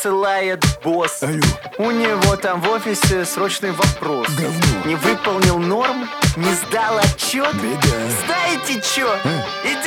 присылает босс. Алло. У него там в офисе срочный вопрос. Говно. Не выполнил норм, не сдал отчет. Беда. Знаете чё? Идите